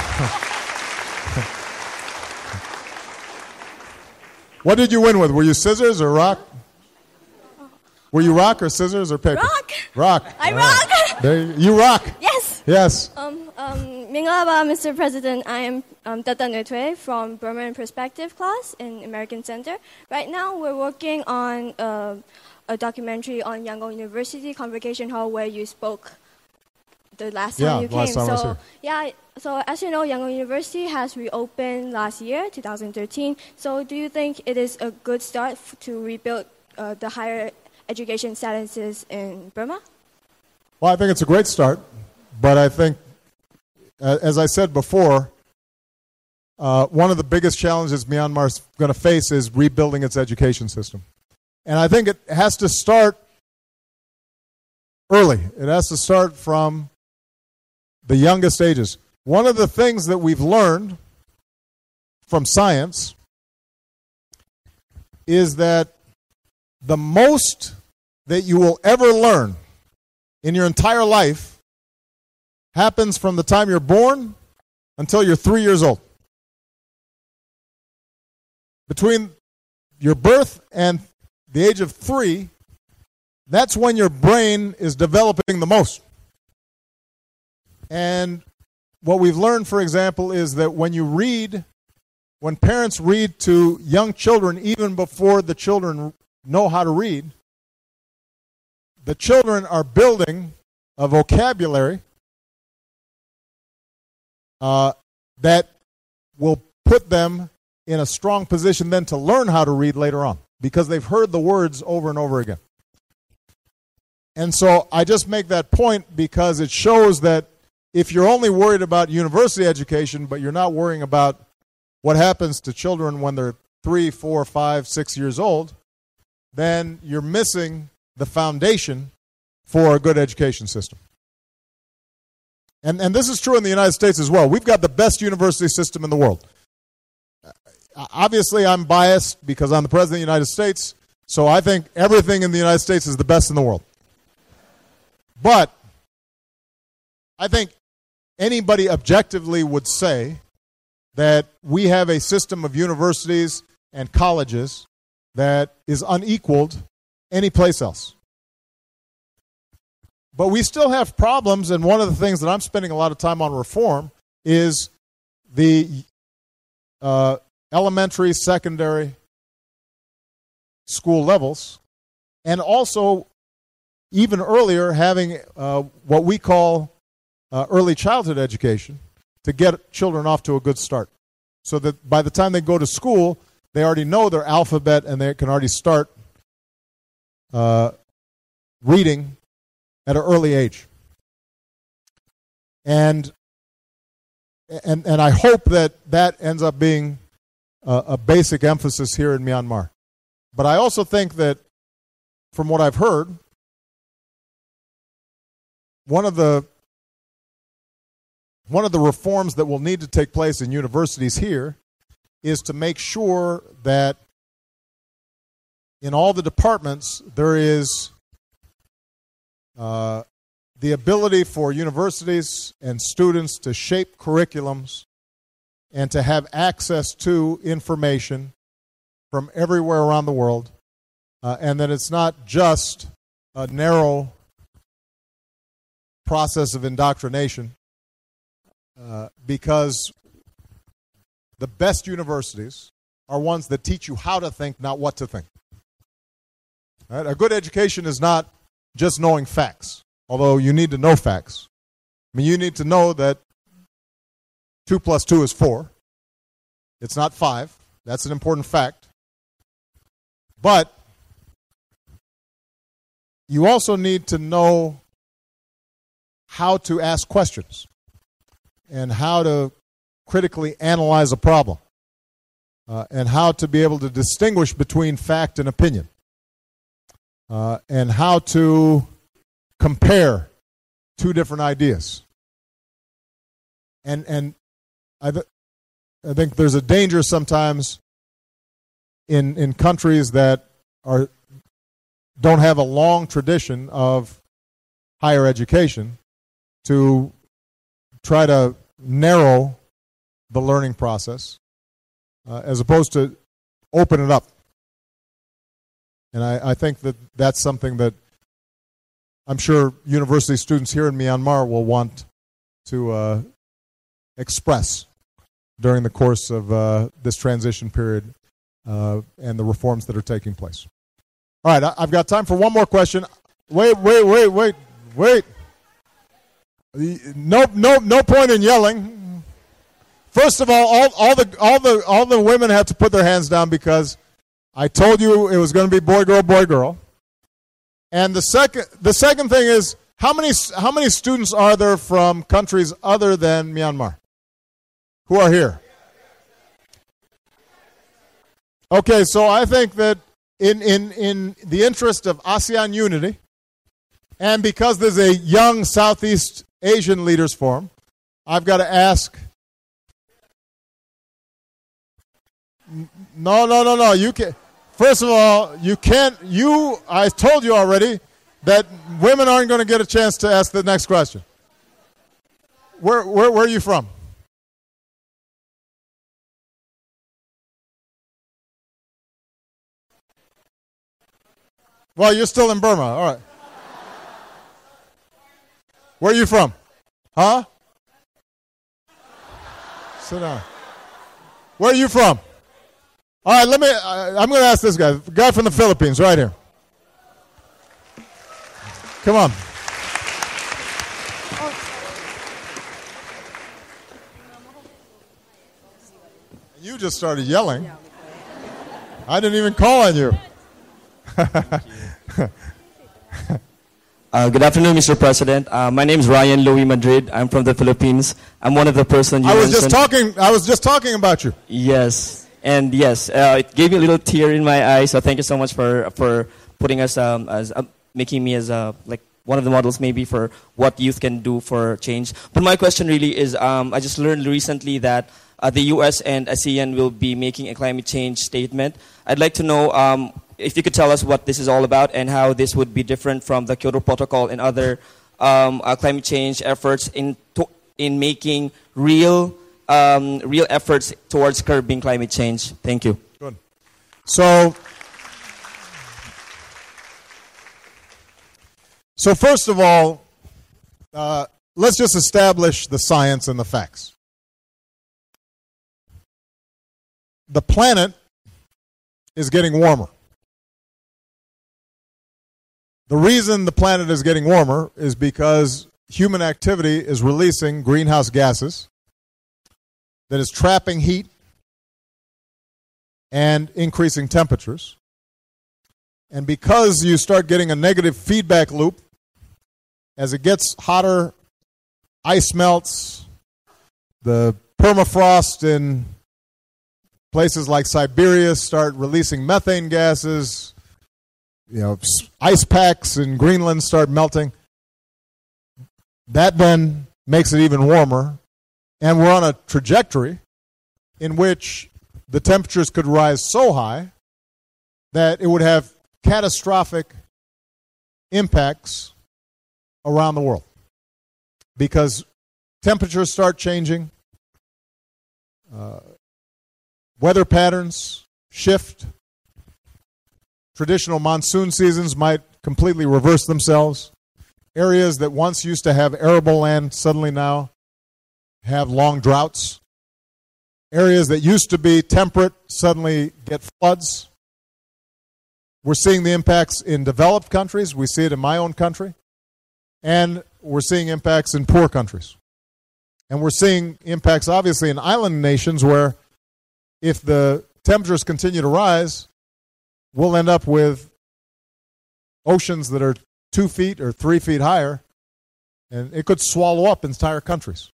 what did you win with? Were you scissors or rock? Were you rock or scissors or paper? Rock. Rock. I rock. You rock. Yes. Yes. Mingalaba, Mr. President. I am Tata Nutwe from Burma Perspective class in American Center. Right now, we're working on a documentary on Yangon University Convocation Hall, where you spoke the last time you came. Last time I was here. Yeah. So as you know, Yangon University has reopened last year, 2013. So do you think it is a good start to rebuild the higher education statuses in Burma? Well, I think it's a great start, but I think, as I said before, one of the biggest challenges Myanmar's going to face is rebuilding its education system. And I think it has to start early. It has to start from the youngest ages. One of the things that we've learned from science is that the most that you will ever learn in your entire life happens from the time you're born until you're 3 years old. Between your birth and the age of 3, that's when your brain is developing the most. And what we've learned, for example, is that when parents read to young children, even before the children know how to read, the children are building a vocabulary that will put them in a strong position then to learn how to read later on, because they've heard the words over and over again. And so I just make that point because it shows that if you're only worried about university education, but you're not worrying about what happens to children when they're 3, 4, 5, 6 years old, then you're missing the foundation for a good education system. And this is true in the United States as well. We've got the best university system in the world. Obviously, I'm biased because I'm the President of the United States, so I think everything in the United States is the best in the world. But I think anybody objectively would say that we have a system of universities and colleges that is unequaled anyplace else. But we still have problems, and one of the things that I'm spending a lot of time on reform is the elementary, secondary school levels, and also even earlier having what we call early childhood education to get children off to a good start, so that by the time they go to school, they already know their alphabet and they can already start reading at an early age. And I hope that ends up being a basic emphasis here in Myanmar. But I also think that, from what I've heard, one of the reforms that will need to take place in universities here is to make sure that in all the departments there is the ability for universities and students to shape curriculums and to have access to information from everywhere around the world, and that it's not just a narrow process of indoctrination, because the best universities are ones that teach you how to think, not what to think. Right? A good education is not just knowing facts, although you need to know facts. I mean, you need to know that 2 + 2 is 4. It's not 5. That's an important fact. But you also need to know how to ask questions and how to critically analyze a problem, and how to be able to distinguish between fact and opinion, and how to compare two different ideas. And I think there's a danger sometimes in countries that don't have a long tradition of higher education to try to narrow the learning process as opposed to open it up. And I think that that's something that I'm sure university students here in Myanmar will want to express during the course of this transition period and the reforms that are taking place. All right, I've got time for one more question. Wait. No point in yelling. First of all the women have to put their hands down because I told you it was going to be boy, girl. And the second thing is, how many students are there from countries other than Myanmar who are here? Okay, so I think that in the interest of ASEAN unity, and because there's a young Southeast Asian Leaders Forum, I've got to ask. No. You can. First of all, you can't. I told you already that women aren't going to get a chance to ask the next question. Where are you from? Well, you're still in Burma. All right. Where are you from? Huh? Sit down. Where are you from? All right, I'm going to ask this guy from the Philippines, right here. Come on. You just started yelling. I didn't even call on you. Good afternoon, Mr. President. My name is Ryan Louis Madrid. I'm from the Philippines. I'm one of the persons you mentioned. I was just talking about you. Yes, and yes, it gave me a little tear in my eye. So thank you so much for putting us as making me as like one of the models maybe for what youth can do for change. But my question really is, I just learned recently that the U.S. and ASEAN will be making a climate change statement. I'd like to know if you could tell us what this is all about and how this would be different from the Kyoto Protocol and other climate change efforts in making real efforts towards curbing climate change. Thank you. Good. So first of all, let's just establish the science and the facts. The planet is getting warmer. The reason the planet is getting warmer is because human activity is releasing greenhouse gases that is trapping heat and increasing temperatures. And because you start getting a negative feedback loop, as it gets hotter, ice melts, the permafrost in places like Siberia start releasing methane gases. Ice packs in Greenland start melting. That then makes it even warmer. And we're on a trajectory in which the temperatures could rise so high that it would have catastrophic impacts around the world. Because temperatures start changing, weather patterns shift. Traditional monsoon seasons might completely reverse themselves. Areas that once used to have arable land suddenly now have long droughts. Areas that used to be temperate suddenly get floods. We're seeing the impacts in developed countries. We see it in my own country. And we're seeing impacts in poor countries. And we're seeing impacts, obviously, in island nations where if the temperatures continue to rise, we'll end up with oceans that are 2 feet or 3 feet higher, and it could swallow up entire countries.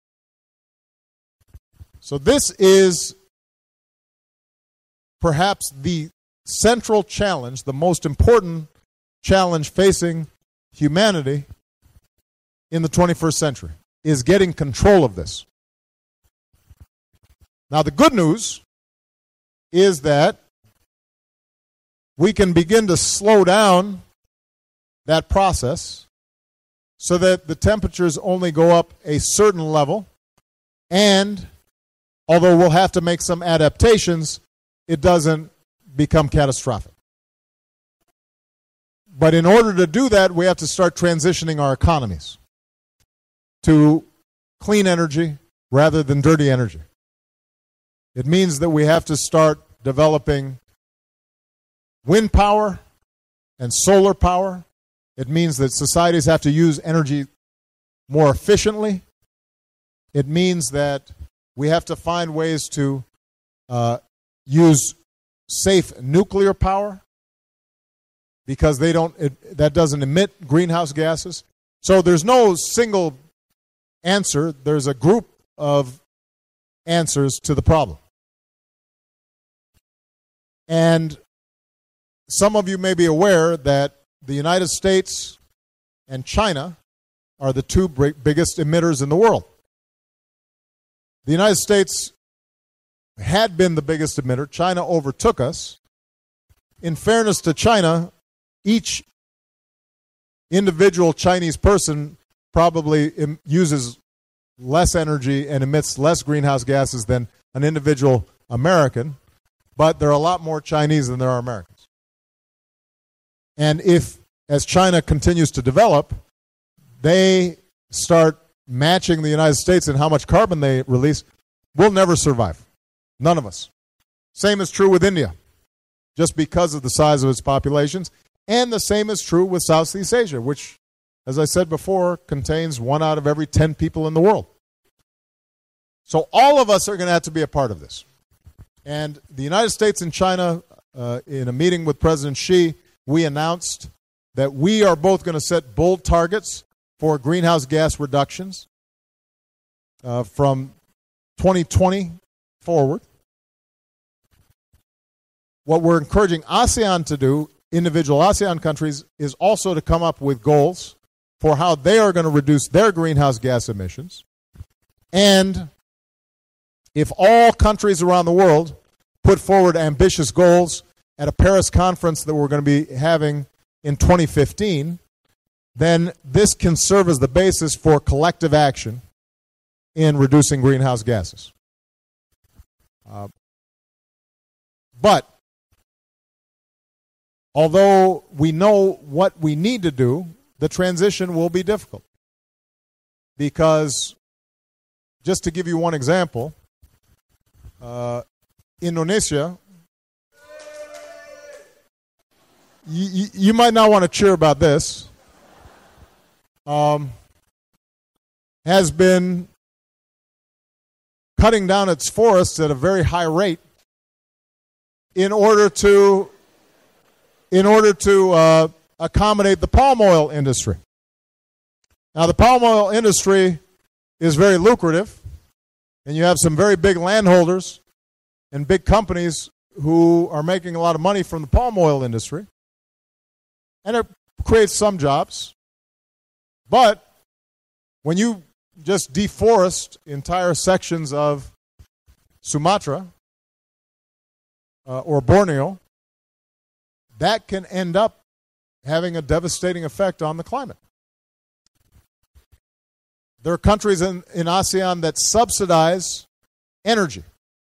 So this is perhaps the central challenge, the most important challenge facing humanity in the 21st century, is getting control of this. Now, the good news is that we can begin to slow down that process so that the temperatures only go up a certain level, and although we'll have to make some adaptations, it doesn't become catastrophic. But in order to do that, we have to start transitioning our economies to clean energy rather than dirty energy. It means that we have to start developing wind power and solar power. It means that societies have to use energy more efficiently. It means that we have to find ways to use safe nuclear power because that doesn't emit greenhouse gases. So there's no single answer. There's a group of answers to the problem. And some of you may be aware that the United States and China are the two biggest emitters in the world. the United States had been the biggest emitter. China overtook us. In fairness to China, each individual Chinese person probably uses less energy and emits less greenhouse gases than an individual American, but there are a lot more Chinese than there are Americans. And if, as China continues to develop, they start matching the United States in how much carbon they release, we'll never survive. None of us. Same is true with India, just because of the size of its populations. And the same is true with Southeast Asia, which, as I said before, contains 1 out of every 10 people in the world. So all of us are going to have to be a part of this. And the United States and China, in a meeting with President Xi, we announced that we are both going to set bold targets for greenhouse gas reductions from 2020 forward. What we're encouraging ASEAN to do, individual ASEAN countries, is also to come up with goals for how they are going to reduce their greenhouse gas emissions. And if all countries around the world put forward ambitious goals at a Paris conference that we're going to be having in 2015, then this can serve as the basis for collective action in reducing greenhouse gases. But although we know what we need to do, the transition will be difficult. Because, just to give you one example, Indonesia, you might not want to cheer about this, has been cutting down its forests at a very high rate in order to accommodate the palm oil industry. Now, the palm oil industry is very lucrative, and you have some very big landholders and big companies who are making a lot of money from the palm oil industry, and it creates some jobs. But when you just deforest entire sections of Sumatra or Borneo, that can end up having a devastating effect on the climate. There are countries in ASEAN that subsidize energy.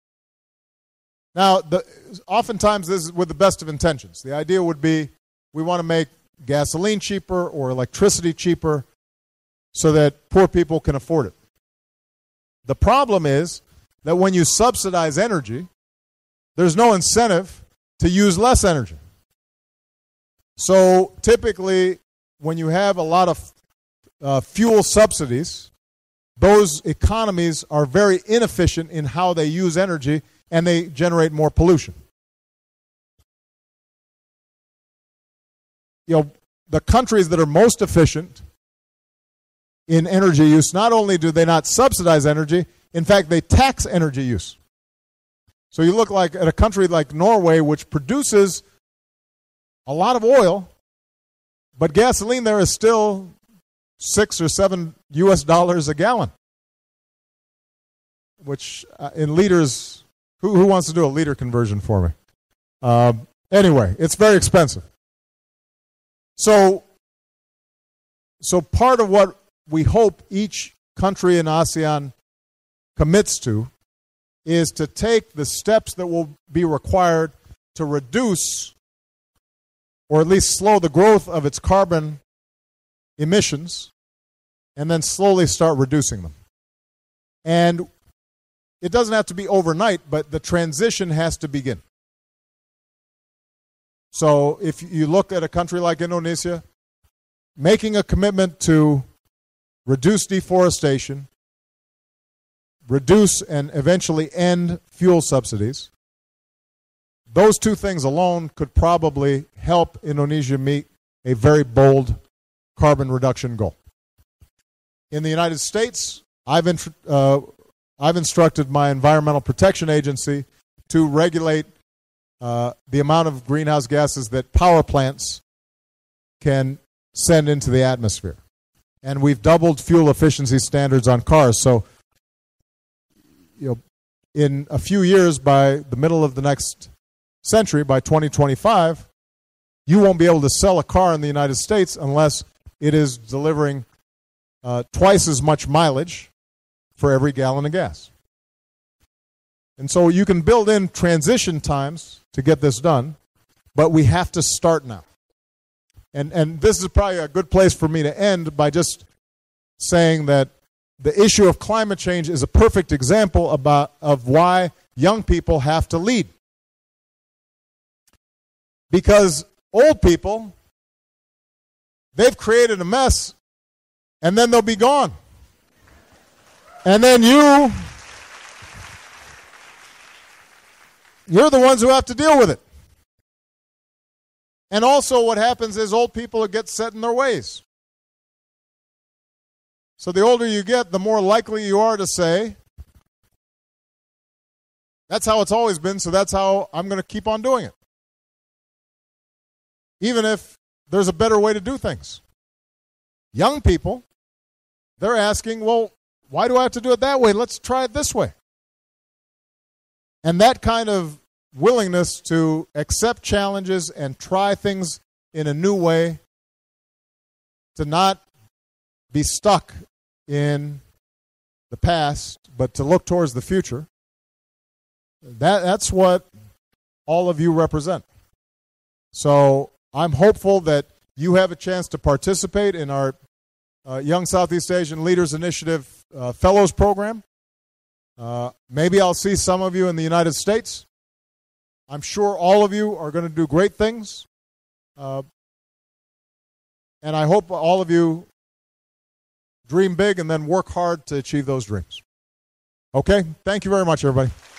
Now, oftentimes this is with the best of intentions. The idea would be we want to make gasoline cheaper or electricity cheaper so that poor people can afford it. The problem is that when you subsidize energy, there's no incentive to use less energy. So typically, when you have a lot of fuel subsidies, those economies are very inefficient in how they use energy, and they generate more pollution. The countries that are most efficient in energy use, not only do they not subsidize energy, in fact, they tax energy use. So you look at a country like Norway, which produces a lot of oil, but gasoline there is still $6 or $7 US a gallon, which in liters, who wants to do a liter conversion for me? Anyway, it's very expensive. So part of what we hope each country in ASEAN commits to is to take the steps that will be required to reduce or at least slow the growth of its carbon emissions and then slowly start reducing them. And it doesn't have to be overnight, but the transition has to begin. So if you look at a country like Indonesia, making a commitment to reduce deforestation, reduce and eventually end fuel subsidies, those two things alone could probably help Indonesia meet a very bold carbon reduction goal. In the United States, I've instructed my Environmental Protection Agency to regulate the amount of greenhouse gases that power plants can send into the atmosphere. And we've doubled fuel efficiency standards on cars. So in a few years, by the middle of the next century, by 2025, you won't be able to sell a car in the United States unless it is delivering twice as much mileage for every gallon of gas. And so you can build in transition times to get this done, but we have to start now. And this is probably a good place for me to end by just saying that the issue of climate change is a perfect example of why young people have to lead. Because old people, they've created a mess, and then they'll be gone. And then you're the ones who have to deal with it. And also what happens is old people get set in their ways. So the older you get, the more likely you are to say, that's how it's always been, so that's how I'm going to keep on doing it. Even if there's a better way to do things. Young people, they're asking, well, why do I have to do it that way? Let's try it this way. And that kind of willingness to accept challenges and try things in a new way, to not be stuck in the past, but to look towards the future, that's what all of you represent. So I'm hopeful that you have a chance to participate in our Young Southeast Asian Leaders Initiative Fellows Program. Maybe I'll see some of you in the United States. I'm sure all of you are going to do great things. And I hope all of you dream big and then work hard to achieve those dreams. Okay? Thank you very much, everybody.